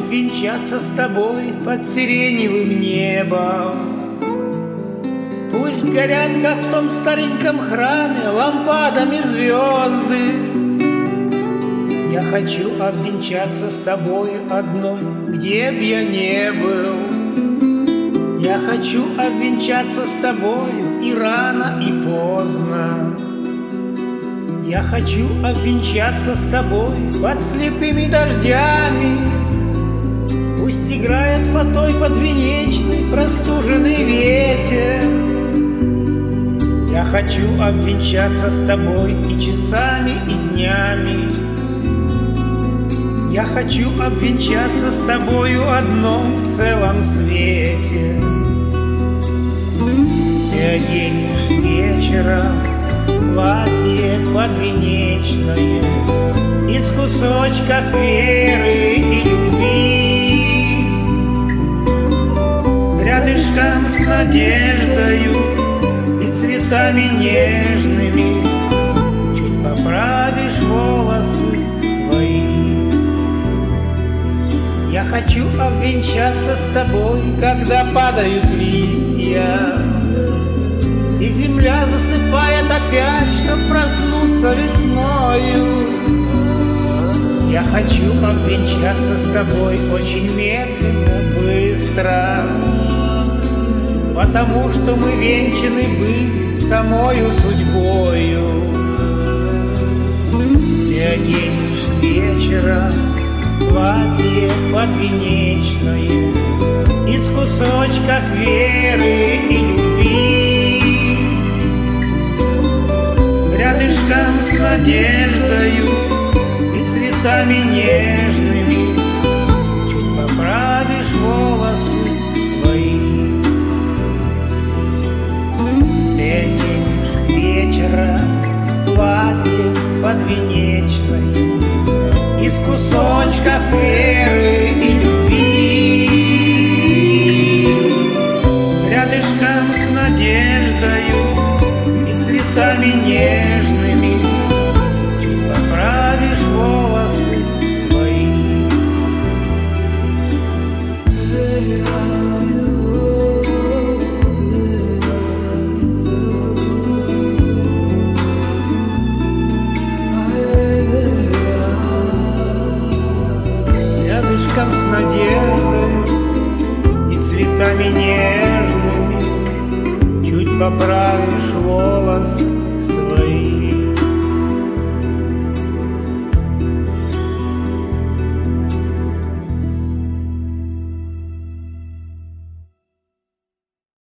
обвенчаться с тобой под сиреневым небом. Пусть горят, как в том стареньком храме, лампадами звезды. Я хочу обвенчаться с тобою одной, где б я не был. Я хочу обвенчаться с тобою и рано, и поздно. Я хочу обвенчаться с тобой под слепыми дождями. Пусть играет фатой подвенечный простуженный ветер. Я хочу обвенчаться с тобой и часами, и днями. Я хочу обвенчаться с тобою одном в целом свете. Ты оденешь вечером платье подвенечное из кусочков веры и любви, рядышком с надеждою и цветами нежными чуть поправишь волосы свои. Я хочу обвенчаться с тобой, когда падают листья и земля засыпает опять, чтоб проснуться весною. Я хочу обвенчаться с тобой очень медленно, быстро, потому что мы венчаны были самою судьбою. Ты оденешь вечером платье подвенечное из кусочков веры и любви, рядышком с надеждою и цветами нежными чуть поправишь волосы свои. Ты оденешь вечером платье подвенечное из кусочков веры и любви, рядышком с надеждою и цветами нежными чуть поправишь волосы свои. Рядышком с надеждой и цветами нежными чуть поправишь волосы